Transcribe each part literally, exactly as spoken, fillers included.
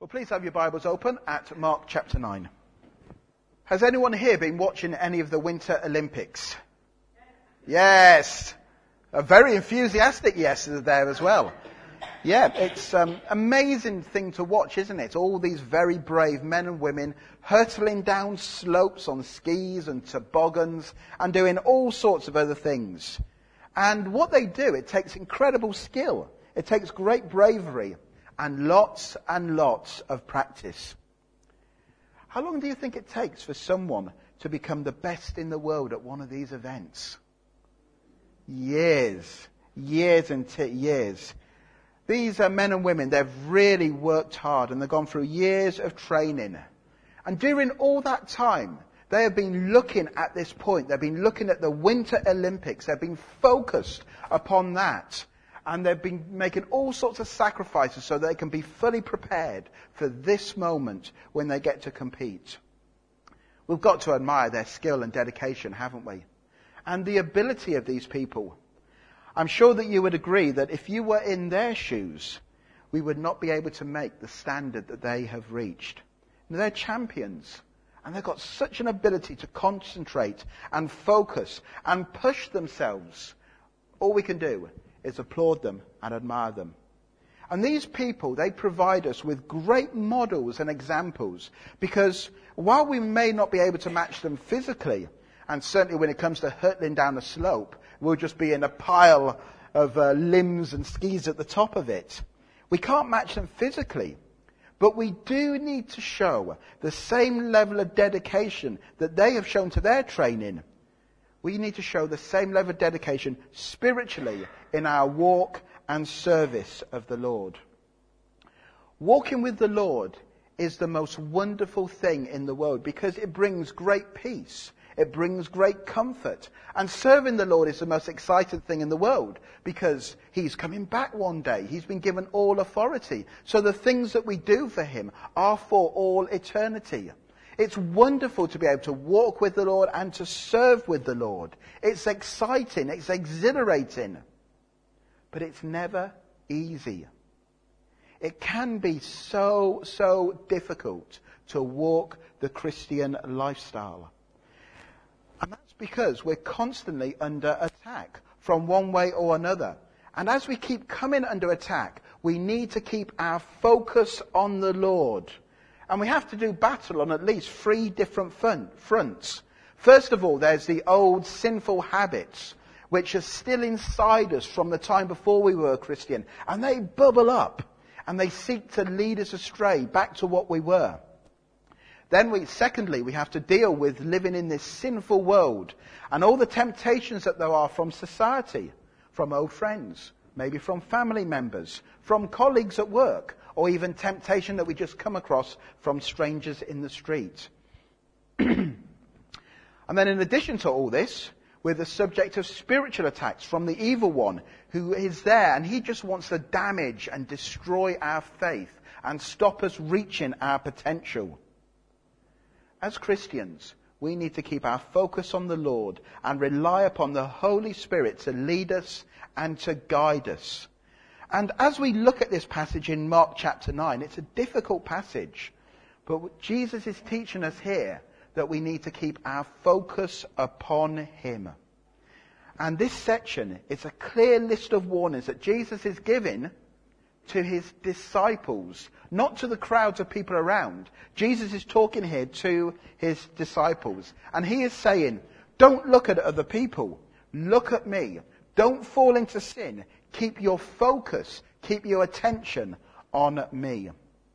Well, please have your Bibles open at Mark chapter nine. Has anyone here been watching any of the Winter Olympics? Yes. A very enthusiastic yes there as well. Yeah, it's an um, amazing thing to watch, isn't it? All these very brave men and women hurtling down slopes on skis and toboggans and doing all sorts of other things. And what they do, it takes incredible skill. It takes great bravery and lots and lots of practice. How long do you think it takes for someone to become the best in the world at one of these events? Years. Years and t- years. These are men and women, they've really worked hard and they've gone through years of training. And during all that time, they have been looking at this point. They've been looking at the Winter Olympics. They've been focused upon that. And they've been making all sorts of sacrifices so that they can be fully prepared for this moment when they get to compete. We've got to admire their skill and dedication, haven't we? And the ability of these people. I'm sure that you would agree that if you were in their shoes, we would not be able to make the standard that they have reached. And they're champions. And they've got such an ability to concentrate and focus and push themselves. All we can do is applaud them and admire them. And these people, they provide us with great models and examples, because while we may not be able to match them physically, and certainly when it comes to hurtling down a slope, we'll just be in a pile of uh, limbs and skis at the top of it. We can't match them physically, but we do need to show the same level of dedication that they have shown to their training. We need to show the same level of dedication spiritually in our walk and service of the Lord. Walking with the Lord is the most wonderful thing in the world because it brings great peace. It brings great comfort. And serving the Lord is the most exciting thing in the world because He's coming back one day. He's been given all authority. So the things that we do for Him are for all eternity. It's wonderful to be able to walk with the Lord and to serve with the Lord. It's exciting. It's exhilarating. But it's never easy. It can be so, so difficult to walk the Christian lifestyle. And that's because we're constantly under attack from one way or another. And as we keep coming under attack, we need to keep our focus on the Lord. And we have to do battle on at least three different front, fronts. First of all, there's the old sinful habits, which are still inside us from the time before we were a Christian. And they bubble up, and they seek to lead us astray back to what we were. Then we, secondly, we have to deal with living in this sinful world and all the temptations that there are from society, from old friends, maybe from family members, from colleagues at work, or even temptation that we just come across from strangers in the street. And then in addition to all this, we're the subject of spiritual attacks from the evil one who is there, and he just wants to damage and destroy our faith and stop us reaching our potential. As Christians, we need to keep our focus on the Lord and rely upon the Holy Spirit to lead us and to guide us. And as we look at this passage in Mark chapter nine, it's a difficult passage. But Jesus is teaching us here that we need to keep our focus upon Him. And this section is a clear list of warnings that Jesus is giving to His disciples, not to the crowds of people around. Jesus is talking here to His disciples. And He is saying, don't look at other people. Look at me. Don't fall into sin. Keep your focus, keep your attention on me.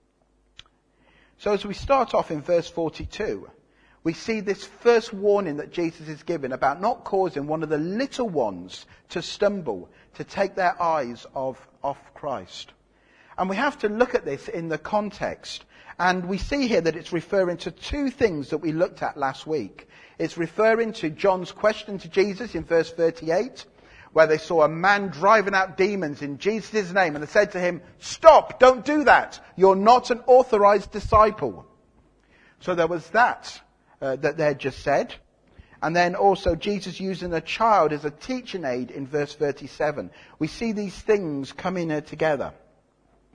So as we start off in verse forty-two, we see this first warning that Jesus is giving about not causing one of the little ones to stumble, to take their eyes off, off Christ. And we have to look at this in the context. And we see here that it's referring to two things that we looked at last week. It's referring to John's question to Jesus in verse thirty-eight, where they saw a man driving out demons in Jesus' name. And they said to him, stop, don't do that. You're not an authorized disciple. So there was that, uh, that they had just said. And then also Jesus using a child as a teaching aid in verse thirty-seven. We see these things coming uh, together.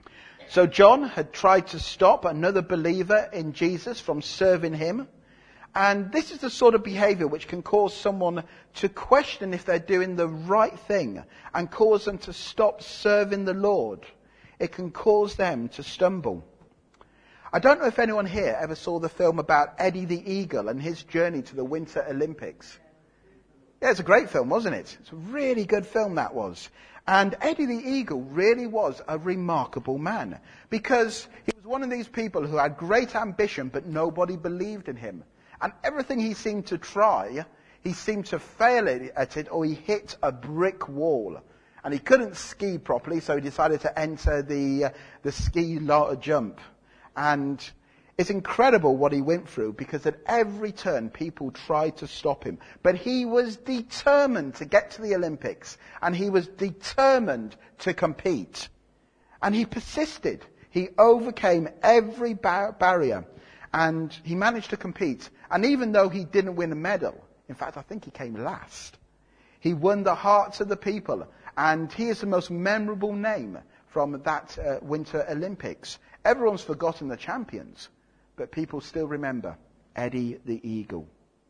So John had tried to stop another believer in Jesus from serving him. And this is the sort of behavior which can cause someone to question if they're doing the right thing and cause them to stop serving the Lord. It can cause them to stumble. I don't know if anyone here ever saw the film about Eddie the Eagle and his journey to the Winter Olympics. Yeah, it's a great film, wasn't it? It's a really good film, that was. And Eddie the Eagle really was a remarkable man, because he was one of these people who had great ambition, but nobody believed in him. And everything he seemed to try, he seemed to fail at it, or he hit a brick wall. And he couldn't ski properly, so he decided to enter the uh, the ski jump. And it's incredible what he went through, because at every turn people tried to stop him. But he was determined to get to the Olympics, and he was determined to compete. And he persisted. He overcame every bar- barrier, and he managed to compete. And even though he didn't win a medal, in fact I think he came last, he won the hearts of the people. And he is the most memorable name from that uh, Winter Olympics. Everyone's forgotten the champions, but people still remember Eddie the Eagle.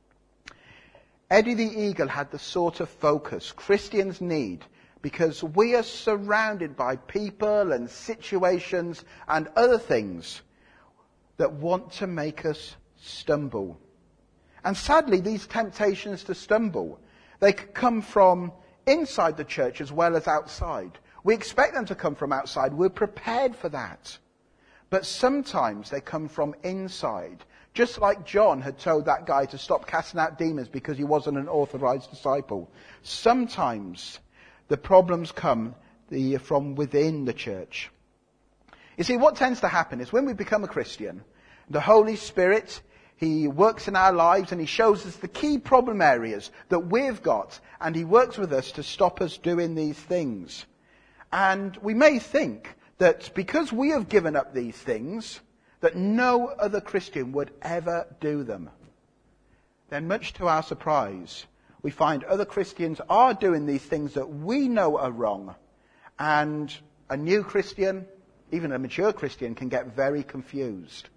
Eddie the Eagle had the sort of focus Christians need, because we are surrounded by people and situations and other things that want to make us stumble. And sadly, these temptations to stumble, they could come from inside the church as well as outside. We expect them to come from outside. We're prepared for that. But sometimes they come from inside. Just like John had told that guy to stop casting out demons because he wasn't an authorized disciple. Sometimes the problems come the, from within the church. You see, what tends to happen is when we become a Christian, the Holy Spirit, He works in our lives and He shows us the key problem areas that we've got, and He works with us to stop us doing these things. And we may think that because we have given up these things, that no other Christian would ever do them. Then, much to our surprise, we find other Christians are doing these things that we know are wrong. And a new Christian, even a mature Christian, can get very confused.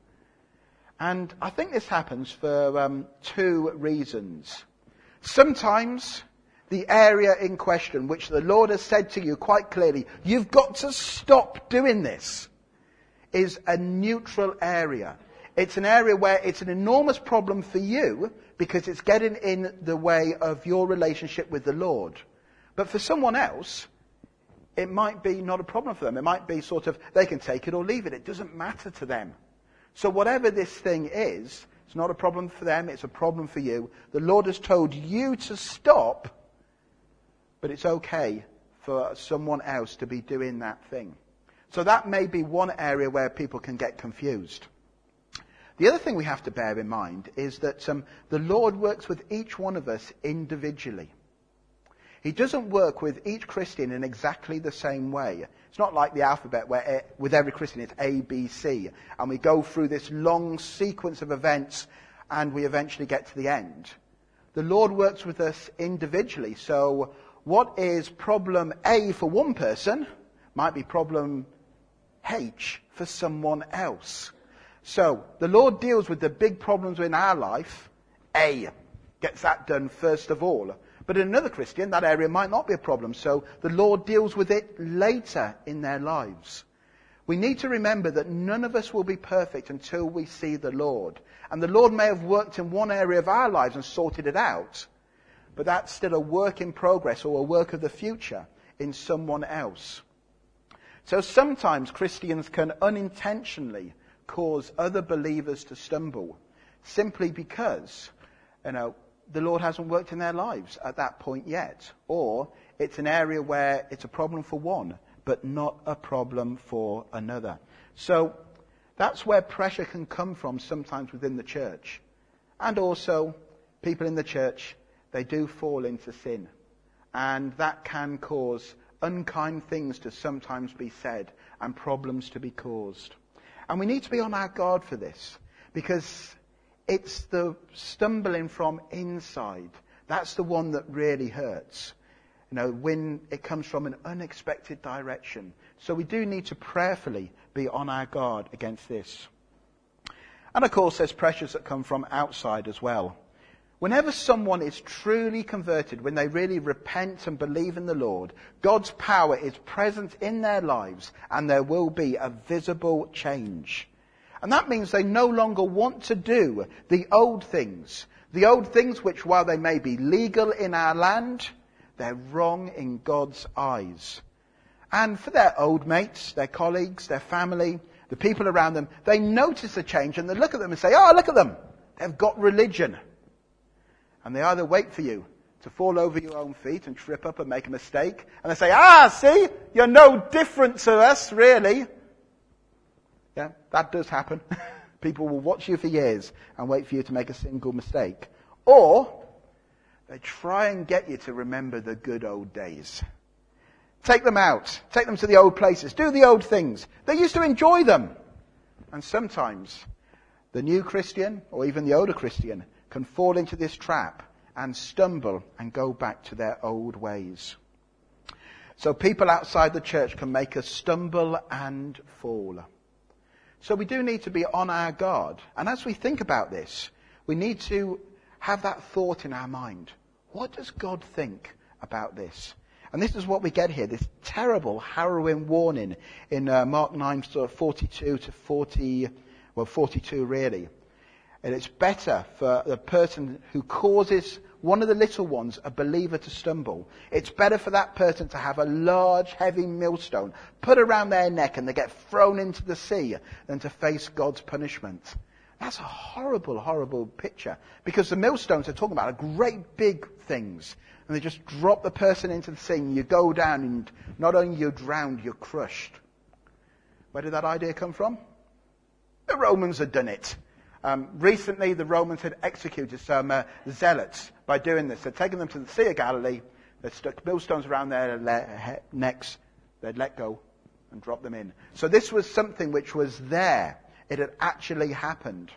And I think this happens for um, two reasons. Sometimes the area in question, which the Lord has said to you quite clearly, you've got to stop doing this, is a neutral area. It's an area where it's an enormous problem for you because it's getting in the way of your relationship with the Lord. But for someone else, it might be not a problem for them. It might be sort of, they can take it or leave it. It doesn't matter to them. So whatever this thing is, it's not a problem for them, it's a problem for you. The Lord has told you to stop, but it's okay for someone else to be doing that thing. So that may be one area where people can get confused. The other thing we have to bear in mind is that um, the Lord works with each one of us individually. He doesn't work with each Christian in exactly the same way. It's not like the alphabet where with every Christian it's A, B, C. And we go through this long sequence of events and we eventually get to the end. The Lord works with us individually. So what is problem A for one person might be problem H for someone else. So the Lord deals with the big problems in our life. A gets that done first of all. But in another Christian, that area might not be a problem. So the Lord deals with it later in their lives. We need to remember that none of us will be perfect until we see the Lord. And the Lord may have worked in one area of our lives and sorted it out, but that's still a work in progress or a work of the future in someone else. So sometimes Christians can unintentionally cause other believers to stumble simply because, you know, the Lord hasn't worked in their lives at that point yet. Or it's an area where it's a problem for one, but not a problem for another. So that's where pressure can come from sometimes within the church. And also, people in the church, they do fall into sin. And that can cause unkind things to sometimes be said and problems to be caused. And we need to be on our guard for this, because it's the stumbling from inside. That's the one that really hurts. You know, when it comes from an unexpected direction. So we do need to prayerfully be on our guard against this. And of course, there's pressures that come from outside as well. Whenever someone is truly converted, when they really repent and believe in the Lord, God's power is present in their lives and there will be a visible change. And that means they no longer want to do the old things. The old things which, while they may be legal in our land, they're wrong in God's eyes. And for their old mates, their colleagues, their family, the people around them, they notice the change and they look at them and say, oh, look at them. They've got religion. And they either wait for you to fall over your own feet and trip up and make a mistake. And they say, ah, see, you're no different to us, really. Yeah, that does happen. People will watch you for years and wait for you to make a single mistake. Or they try and get you to remember the good old days. Take them out. Take them to the old places. Do the old things. They used to enjoy them. And sometimes the new Christian, or even the older Christian, can fall into this trap and stumble and go back to their old ways. So people outside the church can make us stumble and fall. So we do need to be on our guard. And as we think about this, we need to have that thought in our mind. What does God think about this? And this is what we get here, this terrible, harrowing warning in uh, Mark nine, sort of forty-two to forty, well, forty-two really. And it's better for the person who causes one of the little ones, a believer, to stumble. It's better for that person to have a large, heavy millstone put around their neck and they get thrown into the sea than to face God's punishment. That's a horrible, horrible picture. Because the millstones are talking about are great big things. And they just drop the person into the sea and you go down and not only you're drowned, you're crushed. Where did that idea come from? The Romans had done it. Um, recently, the Romans had executed some uh, zealots by doing this. They'd taken them to the Sea of Galilee, they'd stuck millstones around their le- necks, they'd let go and drop them in. So this was something which was there. It had actually happened.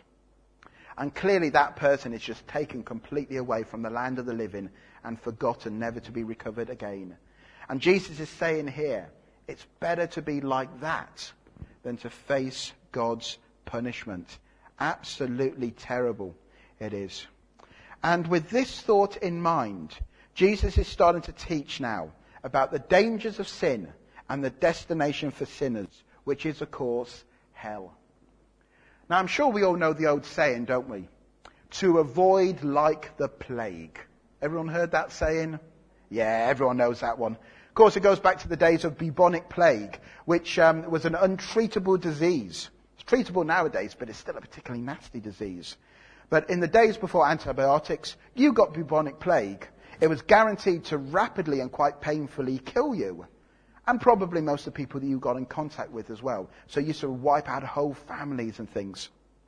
And clearly that person is just taken completely away from the land of the living and forgotten, never to be recovered again. And Jesus is saying here, it's better to be like that than to face God's punishment. Absolutely terrible it is. And with this thought in mind, Jesus is starting to teach now about the dangers of sin and the destination for sinners, which is, of course, hell. Now, I'm sure we all know the old saying, don't we? To avoid like the plague. Everyone heard that saying? Yeah, everyone knows that one. Of course, it goes back to the days of bubonic plague, which um, was an untreatable disease. It's treatable nowadays, but it's still a particularly nasty disease. But in the days before antibiotics, you got bubonic plague. It was guaranteed to rapidly and quite painfully kill you. And probably most of the people that you got in contact with as well. So you sort of wipe out whole families and things.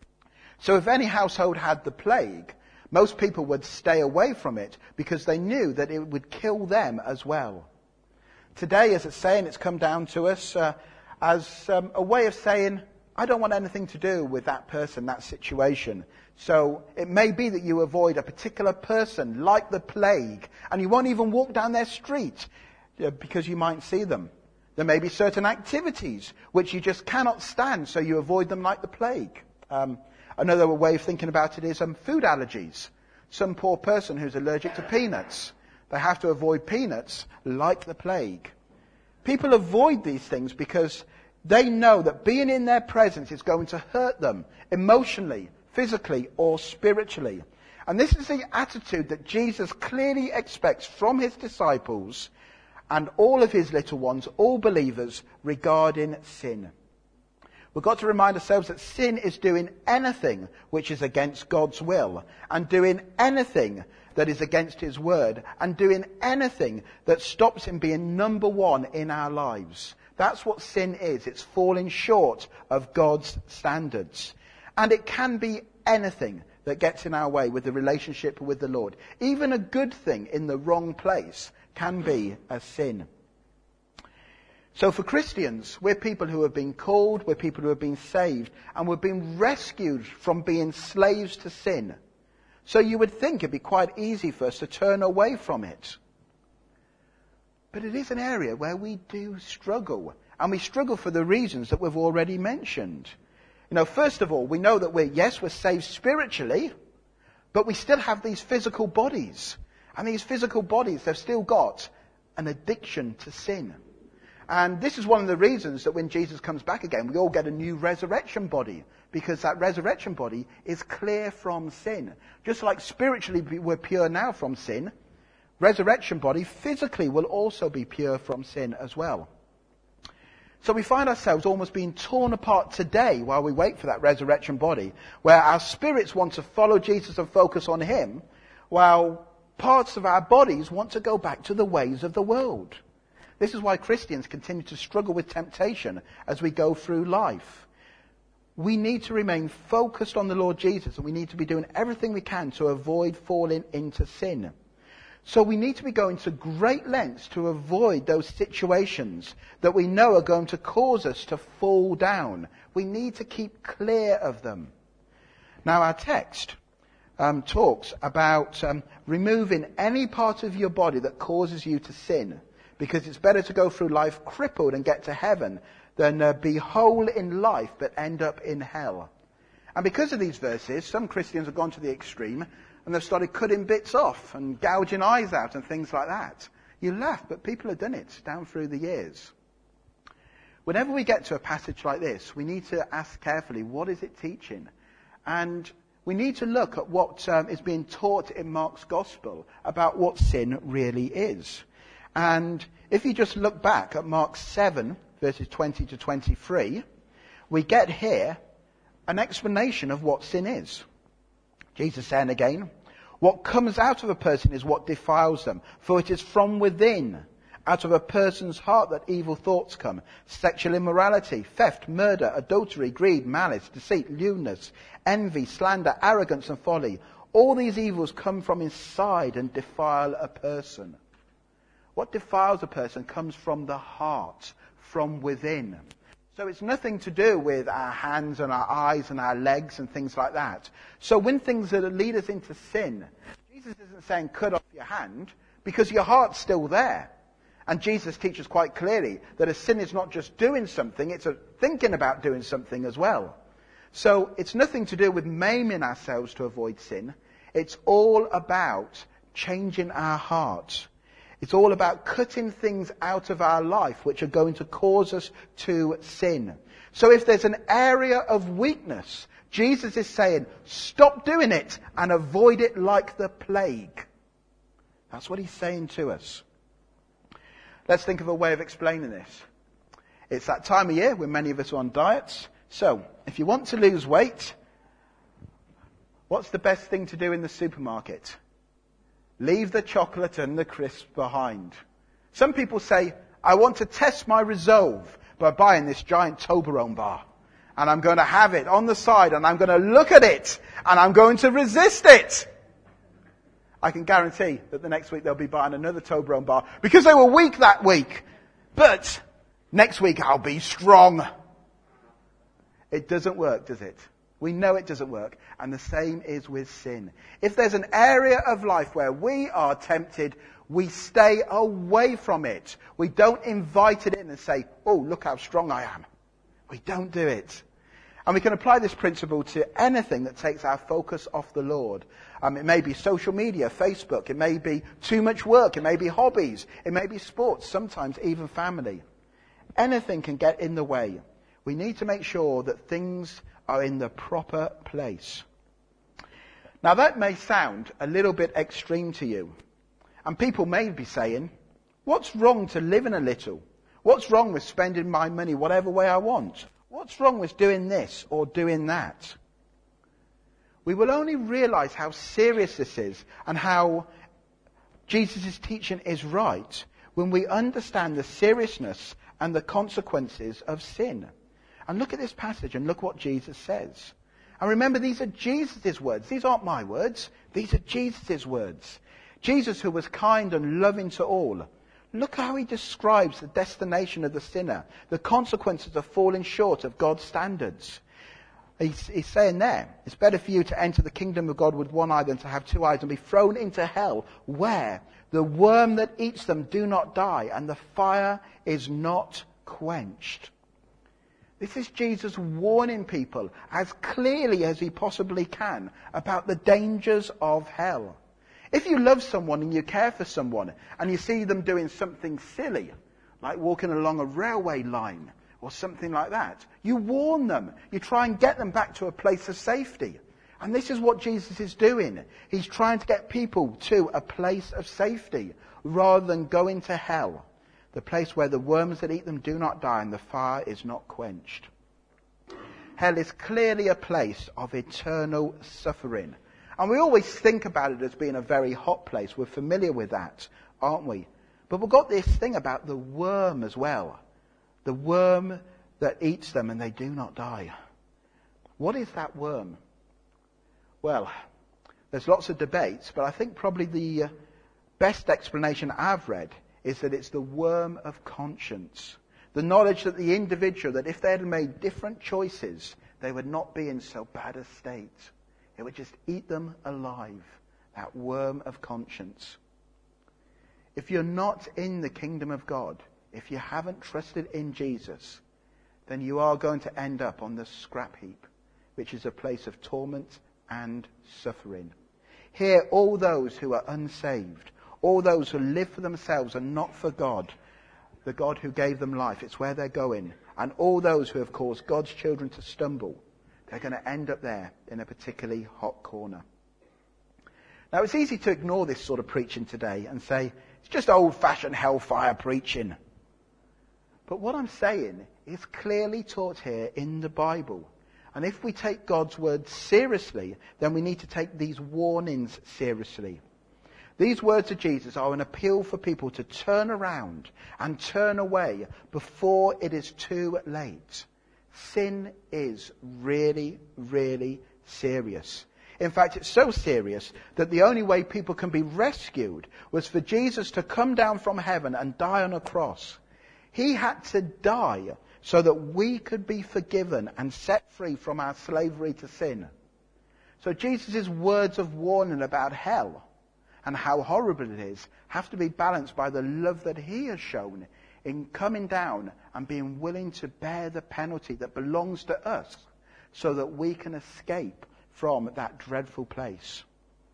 So if any household had the plague, most people would stay away from it because they knew that it would kill them as well. Today, as it's saying, it's come down to us uh, as um, a way of saying, I don't want anything to do with that person, that situation. So it may be that you avoid a particular person like the plague and you won't even walk down their street because you might see them. There may be certain activities which you just cannot stand, so you avoid them like the plague. Um, another way of thinking about it is um, food allergies. Some poor person who's allergic to peanuts, they have to avoid peanuts like the plague. People avoid these things because they know that being in their presence is going to hurt them emotionally, physically, or spiritually. And this is the attitude that Jesus clearly expects from his disciples and all of his little ones, all believers, regarding sin. We've got to remind ourselves that sin is doing anything which is against God's will, and doing anything that is against his word, and doing anything that stops him being number one in our lives. That's what sin is. It's falling short of God's standards. And it can be anything that gets in our way with the relationship with the Lord. Even a good thing in the wrong place can be a sin. So for Christians, we're people who have been called, we're people who have been saved, and we've been rescued from being slaves to sin. So you would think it'd be quite easy for us to turn away from it. But it is an area where we do struggle. And we struggle for the reasons that we've already mentioned. You know, first of all, we know that we're, yes, we're saved spiritually, but we still have these physical bodies. And these physical bodies, they've still got an addiction to sin. And this is one of the reasons that when Jesus comes back again, we all get a new resurrection body, because that resurrection body is clear from sin. Just like spiritually we're pure now from sin, resurrection body physically will also be pure from sin as well. So we find ourselves almost being torn apart today while we wait for that resurrection body, where our spirits want to follow Jesus and focus on him, while parts of our bodies want to go back to the ways of the world. This is why Christians continue to struggle with temptation as we go through life. We need to remain focused on the Lord Jesus, and we need to be doing everything we can to avoid falling into sin. So we need to be going to great lengths to avoid those situations that we know are going to cause us to fall down. We need to keep clear of them. Now our text um, talks about um, removing any part of your body that causes you to sin, because it's better to go through life crippled and get to heaven than uh, be whole in life but end up in hell. And because of these verses, some Christians have gone to the extreme and they've started cutting bits off and gouging eyes out and things like that. You laugh, but people have done it down through the years. Whenever we get to a passage like this, we need to ask carefully, what is it teaching? And we need to look at what um, is being taught in Mark's Gospel about what sin really is. And if you just look back at Mark seven, verses twenty to twenty-three, we get here an explanation of what sin is. Jesus saying again, what comes out of a person is what defiles them, for it is from within, out of a person's heart, that evil thoughts come: sexual immorality, theft, murder, adultery, greed, malice, deceit, lewdness, envy, slander, arrogance and folly. All these evils come from inside and defile a person. What defiles a person comes from the heart, from within. So it's nothing to do with our hands and our eyes and our legs and things like that. So when things that lead us into sin, Jesus isn't saying cut off your hand, because your heart's still there. And Jesus teaches quite clearly that a sin is not just doing something, it's a thinking about doing something as well. So it's nothing to do with maiming ourselves to avoid sin. It's all about changing our hearts. It's all about cutting things out of our life which are going to cause us to sin. So if there's an area of weakness, Jesus is saying, stop doing it and avoid it like the plague. That's what he's saying to us. Let's think of a way of explaining this. It's that time of year when many of us are on diets. So, if you want to lose weight, what's the best thing to do in the supermarket? Leave the chocolate and the crisps behind. Some people say, I want to test my resolve by buying this giant Toblerone bar. And I'm going to have it on the side and I'm going to look at it and I'm going to resist it. I can guarantee that the next week they'll be buying another Toblerone bar because they were weak that week. But next week I'll be strong. It doesn't work, does it? We know it doesn't work. And the same is with sin. If there's an area of life where we are tempted, we stay away from it. We don't invite it in and say, oh, look how strong I am. We don't do it. And we can apply this principle to anything that takes our focus off the Lord. Um, it may be social media, Facebook. It may be too much work. It may be hobbies. It may be sports, sometimes even family. Anything can get in the way. We need to make sure that things are in the proper place. Now that may sound a little bit extreme to you. And people may be saying, what's wrong to live in a little? What's wrong with spending my money whatever way I want? What's wrong with doing this or doing that? We will only realize how serious this is and how Jesus' teaching is right when we understand the seriousness and the consequences of sin. And look at this passage and look what Jesus says. And remember, these are Jesus' words. These aren't my words. These are Jesus' words. Jesus, who was kind and loving to all. Look how he describes the destination of the sinner, the consequences of falling short of God's standards. He's, he's saying there, it's better for you to enter the kingdom of God with one eye than to have two eyes and be thrown into hell, where the worm that eats them do not die and the fire is not quenched. This is Jesus warning people as clearly as he possibly can about the dangers of hell. If you love someone and you care for someone and you see them doing something silly, like walking along a railway line or something like that, you warn them. You try and get them back to a place of safety. And this is what Jesus is doing. He's trying to get people to a place of safety rather than going to hell, the place where the worms that eat them do not die and the fire is not quenched. Hell is clearly a place of eternal suffering. And we always think about it as being a very hot place. We're familiar with that, aren't we? But we've got this thing about the worm as well. The worm that eats them and they do not die. What is that worm? Well, there's lots of debates, but I think probably the uh, best explanation I've read is that it's the worm of conscience. The knowledge that the individual, that if they had made different choices, they would not be in so bad a state. It would just eat them alive. That worm of conscience. If you're not in the kingdom of God, if you haven't trusted in Jesus, then you are going to end up on the scrap heap, which is a place of torment and suffering. Here, all those who are unsaved, all those who live for themselves and not for God, the God who gave them life, it's where they're going. And all those who have caused God's children to stumble, they're going to end up there in a particularly hot corner. Now, it's easy to ignore this sort of preaching today and say, it's just old-fashioned hellfire preaching. But what I'm saying is clearly taught here in the Bible. And if we take God's word seriously, then we need to take these warnings seriously. These words of Jesus are an appeal for people to turn around and turn away before it is too late. Sin is really, really serious. In fact, it's so serious that the only way people can be rescued was for Jesus to come down from heaven and die on a cross. He had to die so that we could be forgiven and set free from our slavery to sin. So Jesus' words of warning about hell and how horrible it is have to be balanced by the love that he has shown in coming down and being willing to bear the penalty that belongs to us so that we can escape from that dreadful place.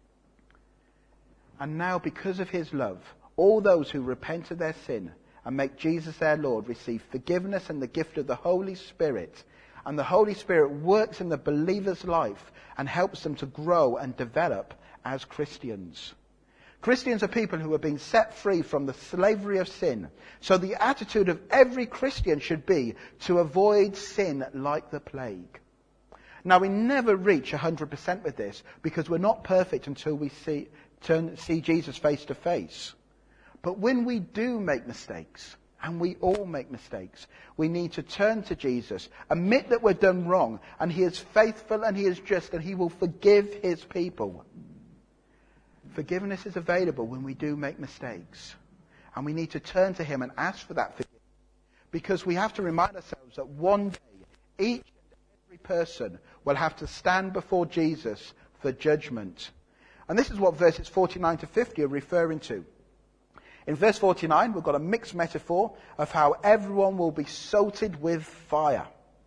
And now, because of his love, all those who repent of their sin and make Jesus their Lord receive forgiveness and the gift of the Holy Spirit. And the Holy Spirit works in the believer's life and helps them to grow and develop as Christians. Christians are people who are being set free from the slavery of sin. So the attitude of every Christian should be to avoid sin like the plague. Now, we never reach one hundred percent with this because we're not perfect until we see, turn, see Jesus face to face. But when we do make mistakes, and we all make mistakes, we need to turn to Jesus, admit that we've done wrong, and he is faithful and he is just, and he will forgive his people. Forgiveness is available when we do make mistakes. And we need to turn to him and ask for that forgiveness. Because we have to remind ourselves that one day, each and every person will have to stand before Jesus for judgment. And this is what verses forty-nine to fifty are referring to. In verse forty-nine, we've got a mixed metaphor of how everyone will be salted with fire.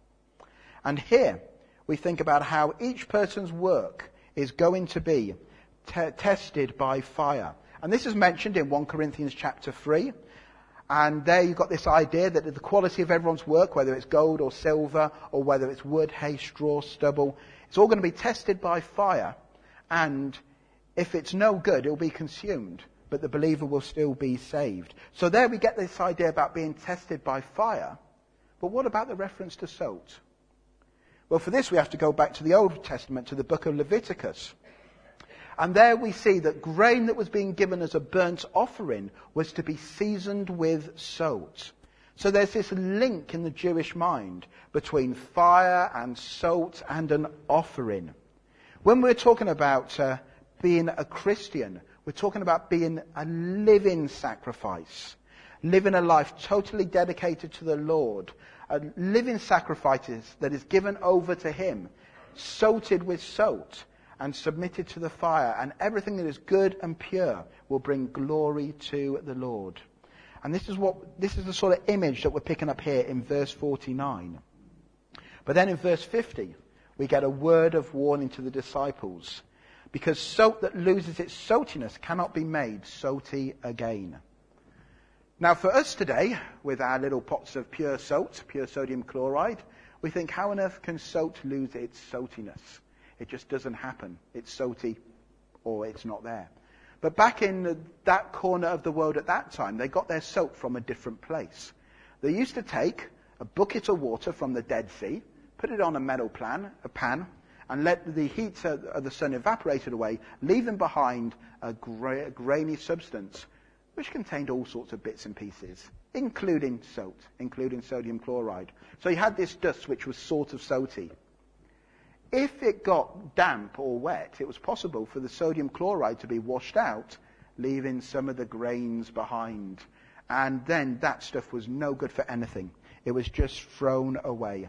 And here, we think about how each person's work is going to be te- tested by fire. And this is mentioned in First Corinthians chapter three. And there you've got this idea that the quality of everyone's work, whether it's gold or silver, or whether it's wood, hay, straw, stubble, it's all going to be tested by fire. And if it's no good, it'll be consumed. But the believer will still be saved. So there we get this idea about being tested by fire. But what about the reference to salt? Well, for this we have to go back to the Old Testament, to the book of Leviticus. And there we see that grain that was being given as a burnt offering was to be seasoned with salt. So there's this link in the Jewish mind between fire and salt and an offering. When we're talking about uh, being a Christian, we're talking about being a living sacrifice, living a life totally dedicated to the Lord, a living sacrifice that is given over to him, salted with salt and submitted to the fire, and everything that is good and pure will bring glory to the Lord. And this is what, this is the sort of image that we're picking up here in verse forty-nine. But then in verse fifty, we get a word of warning to the disciples. Because salt that loses its saltiness cannot be made salty again. Now for us today, with our little pots of pure salt, pure sodium chloride, we think, how on earth can salt lose its saltiness? It just doesn't happen. It's salty or it's not there. But back in the, that corner of the world at that time, they got their salt from a different place. They used to take a bucket of water from the Dead Sea, put it on a metal pan, a pan, and let the heat of the sun evaporate it away, leaving behind a gra- grainy substance, which contained all sorts of bits and pieces, including salt, including sodium chloride. So you had this dust which was sort of salty. If it got damp or wet, it was possible for the sodium chloride to be washed out, leaving some of the grains behind. And then that stuff was no good for anything. It was just thrown away.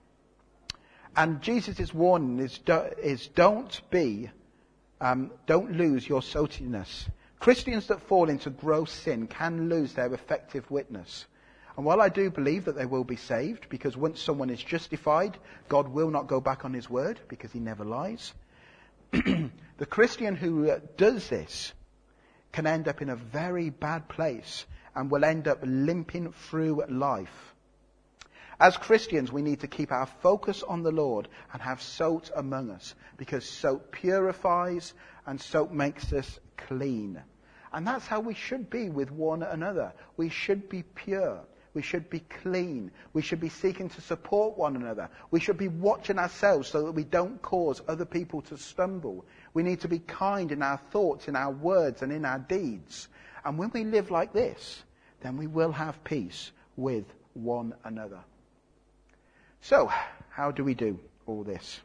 And Jesus' warning is, is don't be, um, don't lose your saltiness. Christians that fall into gross sin can lose their effective witness. And while I do believe that they will be saved, because once someone is justified, God will not go back on his word, because he never lies. The Christian who uh, does this can end up in a very bad place and will end up limping through life. As Christians, we need to keep our focus on the Lord and have salt among us, because salt purifies and salt makes us clean. And that's how we should be with one another. We should be pure. We should be clean. We should be seeking to support one another. We should be watching ourselves so that we don't cause other people to stumble. We need to be kind in our thoughts, in our words, and in our deeds. And when we live like this, then we will have peace with one another. So, how do we do all this?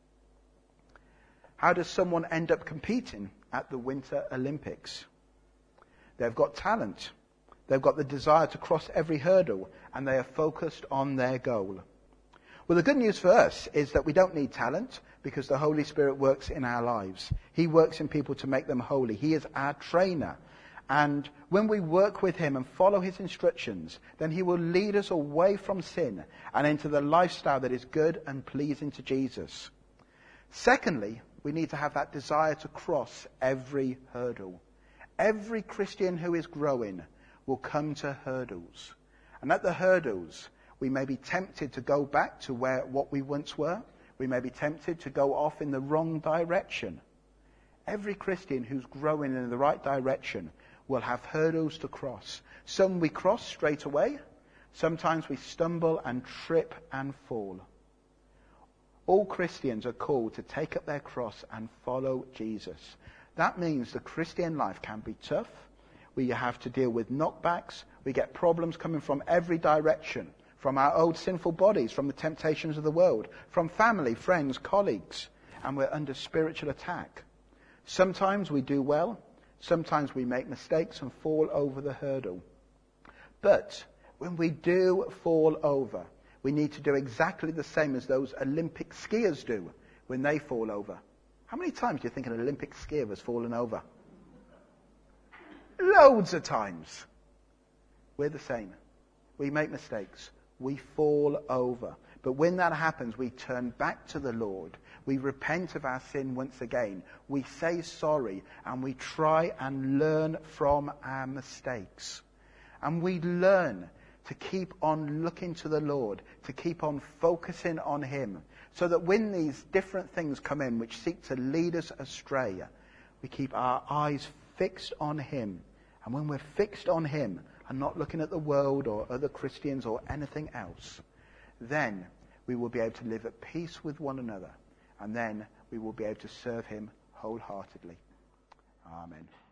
How does someone end up competing at the Winter Olympics? They've got talent. They've got the desire to cross every hurdle, and they are focused on their goal. Well, the good news for us is that we don't need talent, because the Holy Spirit works in our lives. He works in people to make them holy. He is our trainer. And when we work with him and follow his instructions, then he will lead us away from sin and into the lifestyle that is good and pleasing to Jesus. Secondly, we need to have that desire to cross every hurdle. Every Christian who is growing will come to hurdles. And at the hurdles, we may be tempted to go back to where what we once were. We may be tempted to go off in the wrong direction. Every Christian who's growing in the right direction will have hurdles to cross. Some we cross straight away. Sometimes we stumble and trip and fall. All Christians are called to take up their cross and follow Jesus. That means the Christian life can be tough. We have to deal with knockbacks. We get problems coming from every direction. From our old sinful bodies, from the temptations of the world, from family, friends, colleagues. And we're under spiritual attack. Sometimes we do well. Sometimes we make mistakes and fall over the hurdle. But when we do fall over, we need to do exactly the same as those Olympic skiers do when they fall over. How many times do you think an Olympic skier has fallen over? Loads of times. We're the same. We make mistakes. We fall over. But when that happens, we turn back to the Lord. We repent of our sin once again. We say sorry, and we try and learn from our mistakes. And we learn to keep on looking to the Lord, to keep on focusing on him, so that when these different things come in which seek to lead us astray, we keep our eyes fixed on him. And when we're fixed on him and not looking at the world or other Christians or anything else, then we will be able to live at peace with one another. And then we will be able to serve him wholeheartedly. Amen.